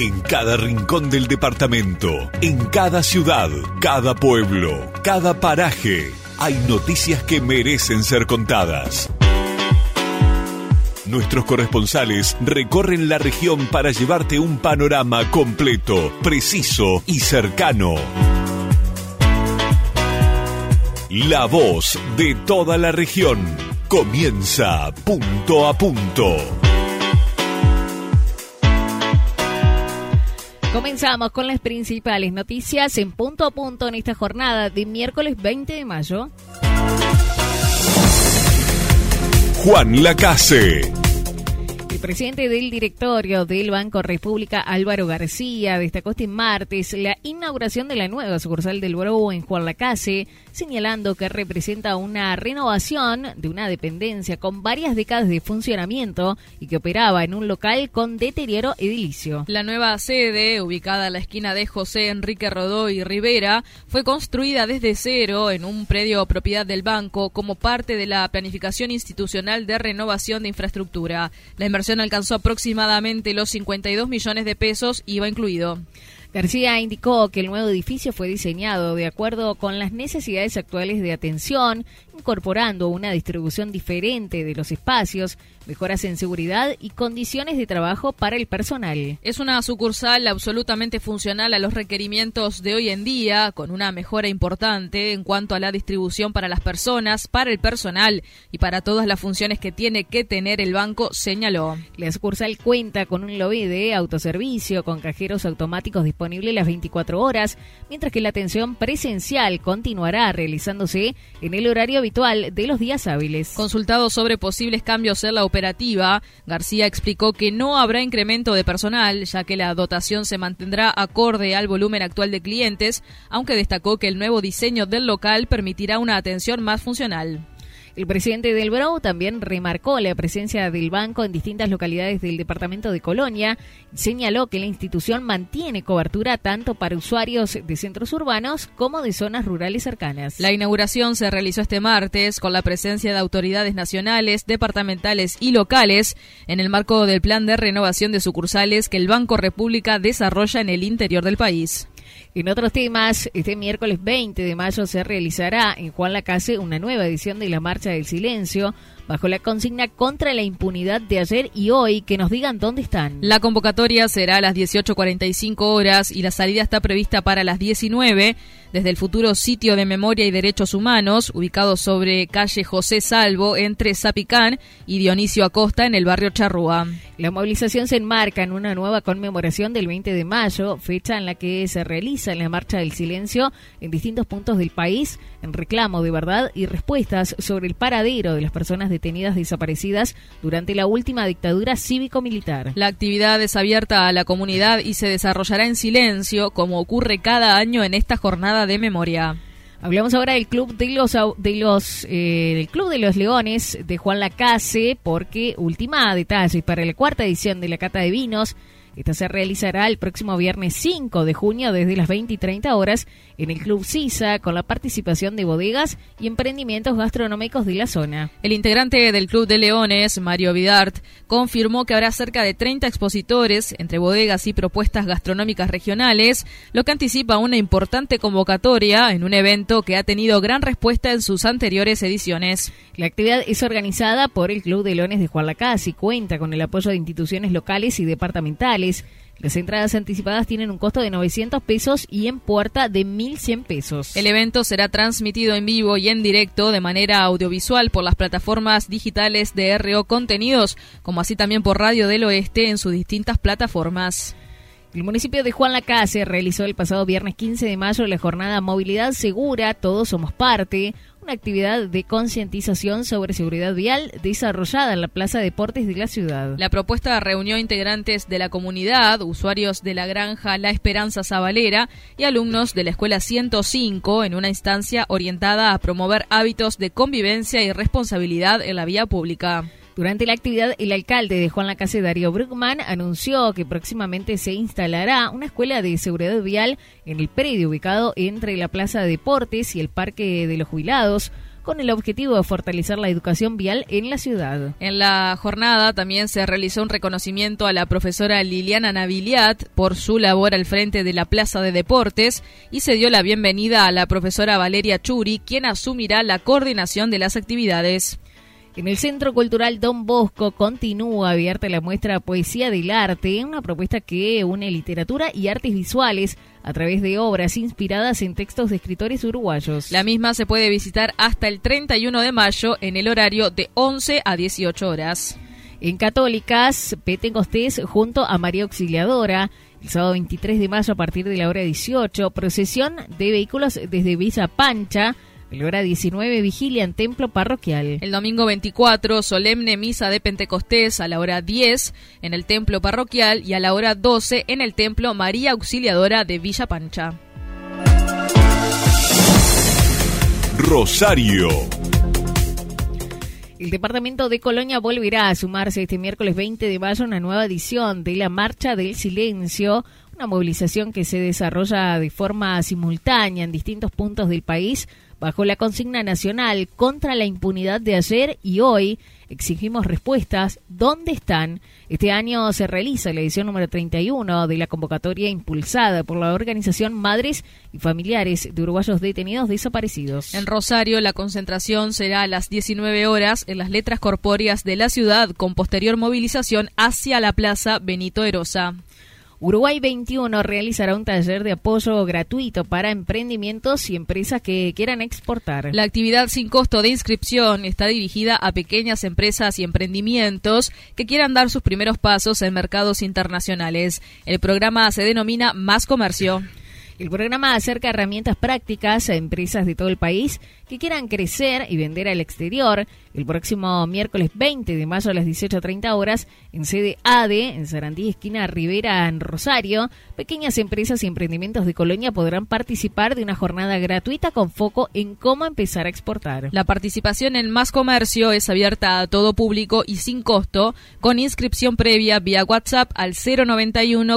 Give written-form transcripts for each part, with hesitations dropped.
En cada rincón del departamento, en cada ciudad, cada pueblo, cada paraje, hay noticias que merecen ser contadas. Nuestros corresponsales recorren la región para llevarte un panorama completo, preciso y cercano. La voz de toda la región comienza punto a punto. Comenzamos con las principales noticias en punto a punto en esta jornada de miércoles 20 de mayo. Juan Lacase. El presidente del directorio del Banco República, Álvaro García, destacó este martes la inauguración de la nueva sucursal del Brou en Juan Lacase, señalando que representa una renovación de una dependencia con varias décadas de funcionamiento y que operaba en un local con deterioro edilicio. La nueva sede, ubicada a la esquina de José Enrique Rodó y Rivera, fue construida desde cero en un predio propiedad del banco como parte de la planificación institucional de renovación de infraestructura. La inversión alcanzó aproximadamente los 52 millones de pesos, IVA incluido. García indicó que el nuevo edificio fue diseñado de acuerdo con las necesidades actuales de atención, incorporando una distribución diferente de los espacios, mejoras en seguridad y condiciones de trabajo para el personal. Es una sucursal absolutamente funcional a los requerimientos de hoy en día, con una mejora importante en cuanto a la distribución para las personas, para el personal y para todas las funciones que tiene que tener el banco, señaló. La sucursal cuenta con un lobby de autoservicio con cajeros automáticos disponibles las 24 horas, mientras que la atención presencial continuará realizándose en el horario habitual de los días hábiles. Consultado sobre posibles cambios en la operativa, García explicó que no habrá incremento de personal, ya que la dotación se mantendrá acorde al volumen actual de clientes, aunque destacó que el nuevo diseño del local permitirá una atención más funcional. El presidente del Brou también remarcó la presencia del banco en distintas localidades del departamento de Colonia y señaló que la institución mantiene cobertura tanto para usuarios de centros urbanos como de zonas rurales cercanas. La inauguración se realizó este martes con la presencia de autoridades nacionales, departamentales y locales en el marco del plan de renovación de sucursales que el Banco República desarrolla en el interior del país. En otros temas, este miércoles 20 de mayo se realizará en Juan Lacase una nueva edición de la Marcha del Silencio, bajo la consigna contra la impunidad de ayer y hoy, que nos digan dónde están. La convocatoria será a las 18:45 horas y la salida está prevista para las 19 desde el futuro sitio de Memoria y Derechos Humanos, ubicado sobre calle José Salvo, entre Zapicán y Dionisio Acosta, en el barrio Charrúa. La movilización se enmarca en una nueva conmemoración del 20 de mayo, fecha en la que se realiza la Marcha del Silencio en distintos puntos del país, en reclamo de verdad y respuestas sobre el paradero de las personas detenidas desaparecidas durante la última dictadura cívico-militar. La actividad es abierta a la comunidad y se desarrollará en silencio, como ocurre cada año en esta jornada de memoria. Hablamos ahora del Club de los Leones de Juan Lacase, porque ultima detalles para la cuarta edición de la Cata de Vinos. Esta se realizará el próximo viernes 5 de junio desde las 20 y 30 horas en el Club Sisa, con la participación de bodegas y emprendimientos gastronómicos de la zona. El integrante del Club de Leones, Mario Vidart, confirmó que habrá cerca de 30 expositores entre bodegas y propuestas gastronómicas regionales, lo que anticipa una importante convocatoria en un evento que ha tenido gran respuesta en sus anteriores ediciones. La actividad es organizada por el Club de Leones de Juan Lacase y cuenta con el apoyo de instituciones locales y departamentales. Las entradas anticipadas tienen un costo de 900 pesos y en puerta de 1.100 pesos. El evento será transmitido en vivo y en directo de manera audiovisual por las plataformas digitales de RO Contenidos, como así también por Radio del Oeste en sus distintas plataformas. El municipio de Juan Lacase realizó el pasado viernes 15 de mayo la jornada Movilidad Segura, Todos Somos Parte, una actividad de concientización sobre seguridad vial desarrollada en la Plaza de Deportes de la ciudad. La propuesta reunió integrantes de la comunidad, usuarios de la granja La Esperanza Zabalera y alumnos de la Escuela 105 en una instancia orientada a promover hábitos de convivencia y responsabilidad en la vía pública. Durante la actividad, el alcalde de Juan Lacase, Darío Bruckmann, anunció que próximamente se instalará una escuela de seguridad vial en el predio ubicado entre la Plaza de Deportes y el Parque de los Jubilados, con el objetivo de fortalecer la educación vial en la ciudad. En la jornada también se realizó un reconocimiento a la profesora Liliana Naviliat por su labor al frente de la Plaza de Deportes y se dio la bienvenida a la profesora Valeria Churi, quien asumirá la coordinación de las actividades. En el Centro Cultural Don Bosco continúa abierta la muestra Poesía del Arte, una propuesta que une literatura y artes visuales a través de obras inspiradas en textos de escritores uruguayos. La misma se puede visitar hasta el 31 de mayo en el horario de 11 a 18 horas. En Católicas, Pentecostés junto a María Auxiliadora. El sábado 23 de mayo a partir de la hora 18, procesión de vehículos desde Villa Pancha. A la hora 19, vigilia en templo parroquial. El domingo 24, solemne misa de Pentecostés a la hora 10 en el templo parroquial y a la hora 12 en el templo María Auxiliadora de Villa Pancha. Rosario. El departamento de Colonia volverá a sumarse este miércoles 20 de mayo a una nueva edición de la Marcha del Silencio, una movilización que se desarrolla de forma simultánea en distintos puntos del país bajo la consigna nacional contra la impunidad de ayer y hoy. Exigimos respuestas. ¿Dónde están? Este año se realiza la edición número 31 de la convocatoria impulsada por la organización Madres y Familiares de Uruguayos Detenidos Desaparecidos. En Rosario, la concentración será a las 19 horas en las letras corpóreas de la ciudad, con posterior movilización hacia la Plaza Benito Erosa. Uruguay 21 realizará un taller de apoyo gratuito para emprendimientos y empresas que quieran exportar. La actividad sin costo de inscripción está dirigida a pequeñas empresas y emprendimientos que quieran dar sus primeros pasos en mercados internacionales. El programa se denomina Más Comercio. El programa acerca herramientas prácticas a empresas de todo el país que quieran crecer y vender al exterior. El próximo miércoles 20 de mayo a las 18:30 horas en sede ADE, en Sarandí, esquina Rivera, en Rosario, pequeñas empresas y emprendimientos de Colonia podrán participar de una jornada gratuita con foco en cómo empezar a exportar. La participación en Más Comercio es abierta a todo público y sin costo, con inscripción previa vía WhatsApp al 091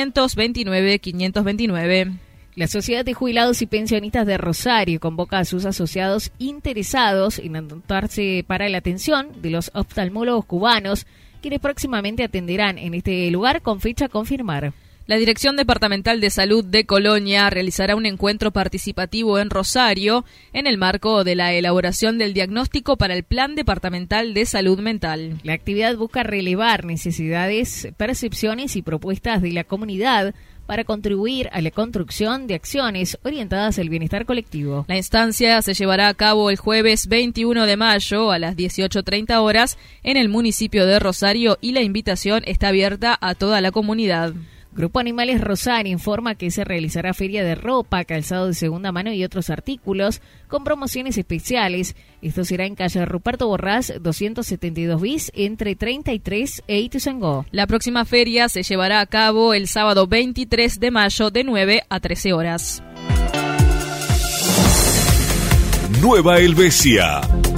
529 529. La Sociedad de Jubilados y Pensionistas de Rosario convoca a sus asociados interesados en anotarse para la atención de los oftalmólogos cubanos, quienes próximamente atenderán en este lugar con fecha a confirmar. La Dirección Departamental de Salud de Colonia realizará un encuentro participativo en Rosario en el marco de la elaboración del diagnóstico para el Plan Departamental de Salud Mental. La actividad busca relevar necesidades, percepciones y propuestas de la comunidad para contribuir a la construcción de acciones orientadas al bienestar colectivo. La instancia se llevará a cabo el jueves 21 de mayo a las 18:30 horas en el municipio de Rosario y la invitación está abierta a toda la comunidad. Grupo Animales Rosario informa que se realizará feria de ropa, calzado de segunda mano y otros artículos con promociones especiales. Esto será en calle Ruperto Borrás 272 bis entre 33 e Ituzaingó. La próxima feria se llevará a cabo el sábado 23 de mayo de 9 a 13 horas. Nueva Helvecia.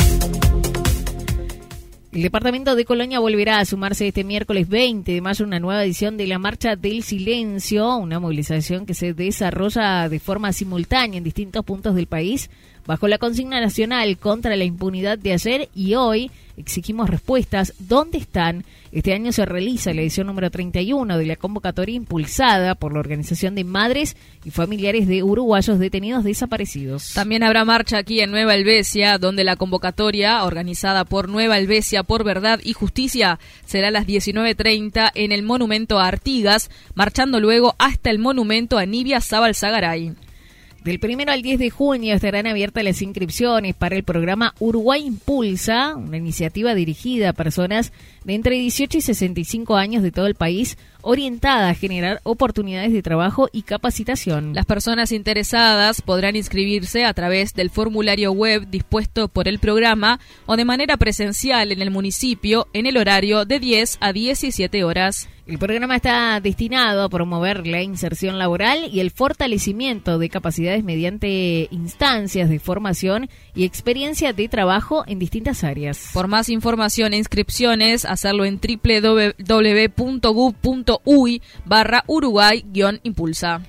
El departamento de Colonia volverá a sumarse este miércoles 20 de mayo a una nueva edición de la Marcha del Silencio, una movilización que se desarrolla de forma simultánea en distintos puntos del país, bajo la consigna nacional contra la impunidad de ayer y hoy. Exigimos respuestas. ¿Dónde están? Este año se realiza la edición número 31 de la convocatoria impulsada por la Organización de Madres y Familiares de Uruguayos Detenidos Desaparecidos. También habrá marcha aquí en Nueva Helvecia, donde la convocatoria, organizada por Nueva Helvecia por Verdad y Justicia, será a las 19:30 en el Monumento a Artigas, marchando luego hasta el Monumento a Nibia Zabalzagaray. Del 1 al 10 de junio estarán abiertas las inscripciones para el programa Uruguay Impulsa, una iniciativa dirigida a personas de entre 18 y 65 años de todo el país, orientada a generar oportunidades de trabajo y capacitación. Las personas interesadas podrán inscribirse a través del formulario web dispuesto por el programa o de manera presencial en el municipio en el horario de 10 a 17 horas. El programa está destinado a promover la inserción laboral y el fortalecimiento de capacidades mediante instancias de formación y experiencia de trabajo en distintas áreas. Por más información e inscripciones, hacerlo en www.gov.uy/Uruguay-Impulsa.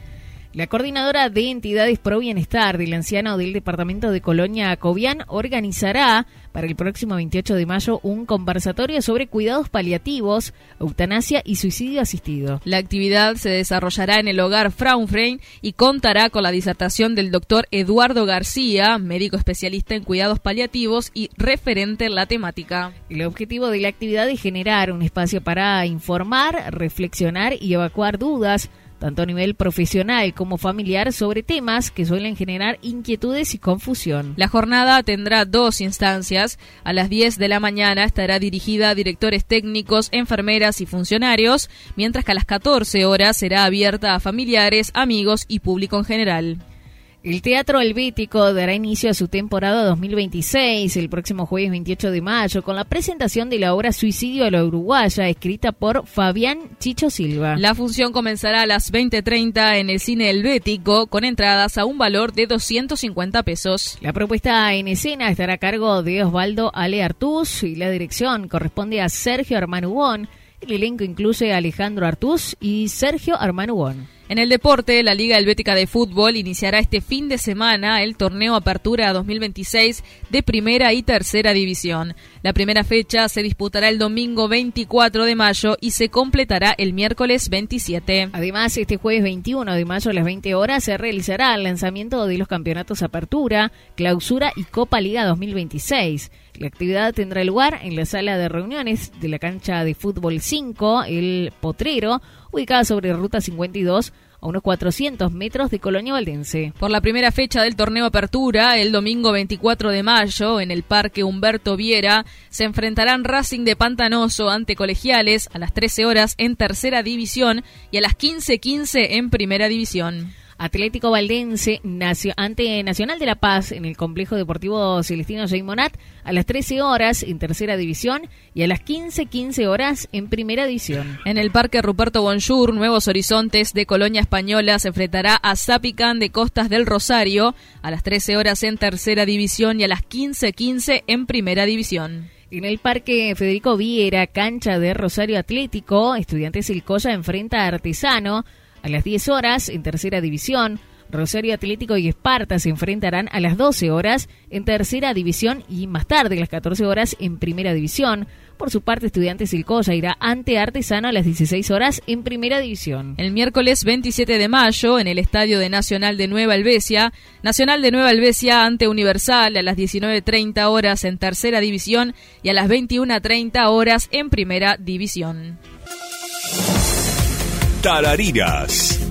La coordinadora de entidades pro bienestar del anciano del departamento de Colonia Cobián organizará para el próximo 28 de mayo un conversatorio sobre cuidados paliativos, eutanasia y suicidio asistido. La actividad se desarrollará en el hogar Fraunfrein y contará con la disertación del doctor Eduardo García, médico especialista en cuidados paliativos y referente en la temática. El objetivo de la actividad es generar un espacio para informar, reflexionar y evacuar dudas, tanto a nivel profesional como familiar, sobre temas que suelen generar inquietudes y confusión. La jornada tendrá 2 instancias. A las 10 de la mañana estará dirigida a directores técnicos, enfermeras y funcionarios, mientras que a las 14 horas será abierta a familiares, amigos y público en general. El Teatro Helvético dará inicio a su temporada 2026 el próximo jueves 28 de mayo con la presentación de la obra Suicidio a la Uruguaya, escrita por Fabián Chicho Silva. La función comenzará a las 20:30 en el Cine Helvético con entradas a un valor de 250 pesos. La propuesta en escena estará a cargo de Osvaldo Ale Artús y la dirección corresponde a Sergio Armanugón. El elenco incluye a Alejandro Artús y Sergio Armanugón. En el deporte, la Liga Helvética de Fútbol iniciará este fin de semana el torneo Apertura 2026 de Primera y Tercera División. La primera fecha se disputará el domingo 24 de mayo y se completará el miércoles 27. Además, este jueves 21 de mayo a las 20 horas se realizará el lanzamiento de los campeonatos Apertura, Clausura y Copa Liga 2026. La actividad tendrá lugar en la sala de reuniones de la cancha de fútbol 5, El Potrero, ubicada sobre Ruta 52, a unos 400 metros de Colonia Valdense. Por la primera fecha del torneo Apertura, el domingo 24 de mayo, en el Parque Humberto Viera, se enfrentarán Racing de Pantanoso ante Colegiales a las 13 horas en Tercera División y a las 15:15 en Primera División. Atlético Valdense ante Nacional de La Paz en el Complejo Deportivo Celestino J. Monat a las 13 horas en Tercera División y a las 15:15 horas en Primera División. En el Parque Ruperto Bonjour, Nuevos Horizontes de Colonia Española se enfrentará a Zapicán de Costas del Rosario a las 13 horas en Tercera División y a las 15:15 en Primera División. En el Parque Federico Viera, cancha de Rosario Atlético, Estudiantes Ilcoya enfrenta a Artesano. A las 10 horas, en Tercera División, Rosario Atlético y Esparta se enfrentarán a las 12 horas en Tercera División y más tarde, a las 14 horas, en Primera División. Por su parte, Estudiantes Ilcoya irá ante Artesano a las 16 horas en Primera División. El miércoles 27 de mayo, en el Estadio de Nacional de Nueva Helvecia, Nacional de Nueva Helvecia ante Universal a las 19:30 horas en Tercera División y a las 21:30 horas en Primera División. Tarariras.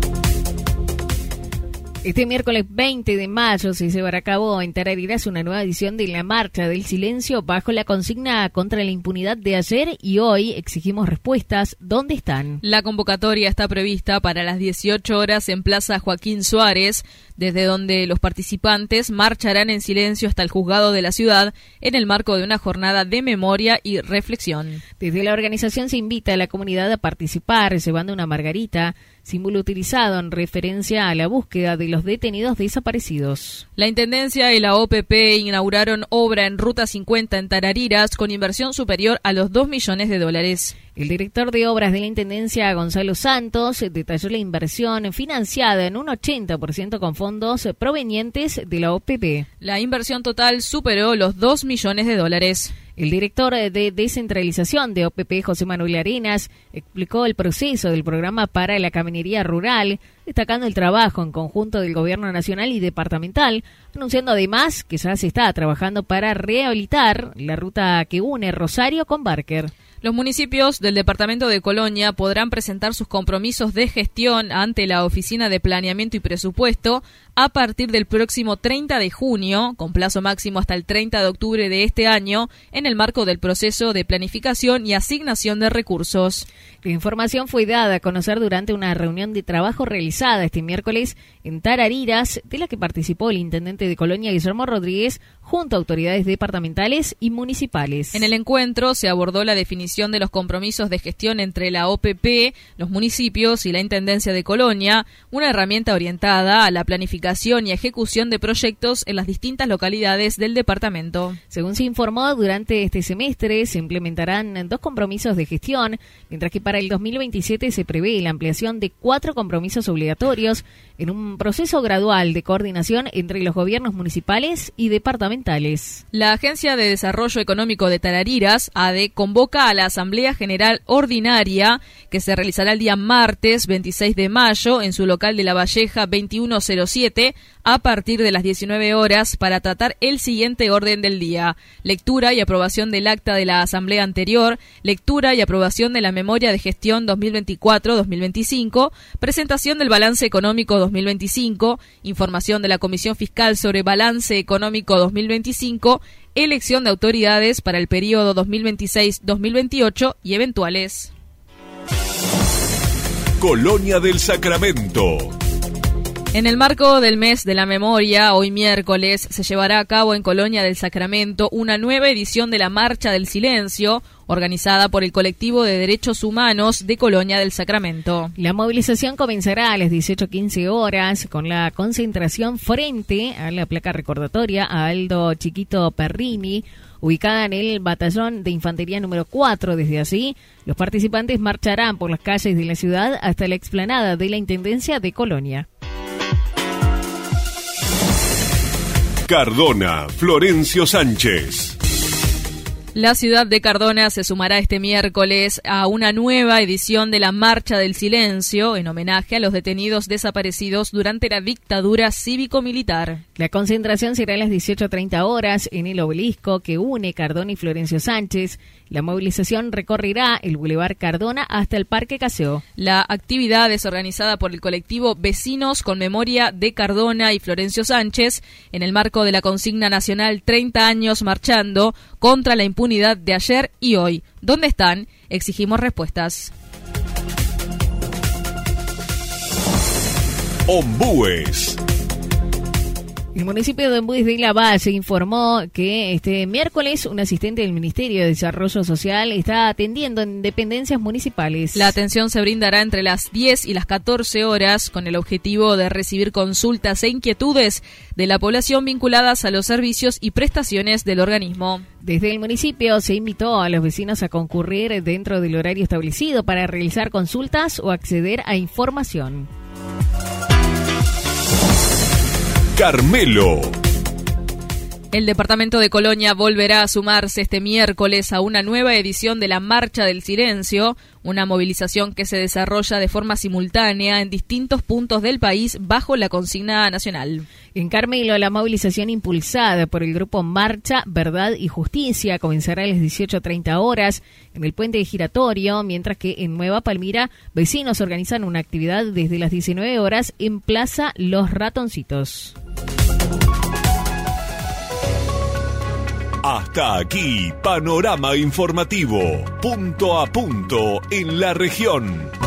Este miércoles 20 de mayo se llevará a cabo en Tarariras una nueva edición de la Marcha del Silencio bajo la consigna contra la impunidad de ayer y hoy exigimos respuestas. ¿Dónde están? La convocatoria está prevista para las 18 horas en Plaza Joaquín Suárez, desde donde los participantes marcharán en silencio hasta el juzgado de la ciudad en el marco de una jornada de memoria y reflexión. Desde la organización se invita a la comunidad a participar llevando una margarita, símbolo utilizado en referencia a la búsqueda de los detenidos desaparecidos. La Intendencia y la OPP inauguraron obra en Ruta 50 en Tarariras con inversión superior a los $2 millones. El director de obras de la Intendencia, Gonzalo Santos, detalló la inversión financiada en un 80% con fondos provenientes de la OPP. La inversión total superó los $2 millones. El director de descentralización de OPP, José Manuel Arenas, explicó el proceso del programa para la caminería rural, destacando el trabajo en conjunto del gobierno nacional y departamental, anunciando además que ya se está trabajando para rehabilitar la ruta que une Rosario con Barker. Los municipios del departamento de Colonia podrán presentar sus compromisos de gestión ante la Oficina de Planeamiento y Presupuesto a partir del próximo 30 de junio, con plazo máximo hasta el 30 de octubre de este año, en el marco del proceso de planificación y asignación de recursos. La información fue dada a conocer durante una reunión de trabajo realizada este miércoles en Tarariras, de la que participó el intendente de Colonia, Guillermo Rodríguez, junto a autoridades departamentales y municipales. En el encuentro se abordó la definición definición de los compromisos de gestión entre la OPP, los municipios y la Intendencia de Colonia, una herramienta orientada a la planificación y ejecución de proyectos en las distintas localidades del departamento. Según se informó, durante este semestre se implementarán 2 compromisos de gestión, mientras que para el 2027 se prevé la ampliación de 4 compromisos obligatorios en un proceso gradual de coordinación entre los gobiernos municipales y departamentales. La Agencia de Desarrollo Económico de Tarariras, ADE, convoca a la Asamblea General Ordinaria, que se realizará el día martes 26 de mayo en su local de La Valleja 2107, a partir de las 19 horas, para tratar el siguiente orden del día: lectura y aprobación del acta de la asamblea anterior, lectura y aprobación de la memoria de gestión 2024-2025, presentación del balance económico 2025, información de la Comisión Fiscal sobre balance económico 2025, elección de autoridades para el periodo 2026-2028 y eventuales. Colonia del Sacramento. En el marco del mes de la memoria, hoy miércoles, se llevará a cabo en Colonia del Sacramento una nueva edición de la Marcha del Silencio, organizada por el Colectivo de Derechos Humanos de Colonia del Sacramento. La movilización comenzará a las 18:15 horas con la concentración frente a la placa recordatoria a Aldo Chiquito Perrini, ubicada en el batallón de infantería número 4. Desde allí, los participantes marcharán por las calles de la ciudad hasta la explanada de la Intendencia de Colonia. Cardona, Florencio Sánchez. La ciudad de Cardona se sumará este miércoles a una nueva edición de la Marcha del Silencio en homenaje a los detenidos desaparecidos durante la dictadura cívico-militar. La concentración será a las 18:30 horas en el obelisco que une Cardona y Florencio Sánchez. La movilización recorrerá el Boulevard Cardona hasta el Parque Caseo. La actividad es organizada por el colectivo Vecinos con Memoria de Cardona y Florencio Sánchez en el marco de la consigna nacional 30 años marchando contra la impunidad de ayer y hoy. ¿Dónde están? Exigimos respuestas. Ombúes. El municipio de Ombúes de La Valle informó que este miércoles un asistente del Ministerio de Desarrollo Social está atendiendo en dependencias municipales. La atención se brindará entre las 10 y las 14 horas con el objetivo de recibir consultas e inquietudes de la población vinculadas a los servicios y prestaciones del organismo. Desde el municipio se invitó a los vecinos a concurrir dentro del horario establecido para realizar consultas o acceder a información. Carmelo. El departamento de Colonia volverá a sumarse este miércoles a una nueva edición de la Marcha del Silencio, una movilización que se desarrolla de forma simultánea en distintos puntos del país bajo la consigna nacional. En Carmelo, la movilización impulsada por el grupo Marcha, Verdad y Justicia comenzará a las 18:30 horas en el puente de Giratorio, mientras que en Nueva Palmira, vecinos organizan una actividad desde las 19 horas en Plaza Los Ratoncitos. Hasta aquí, panorama informativo, punto a punto en la región.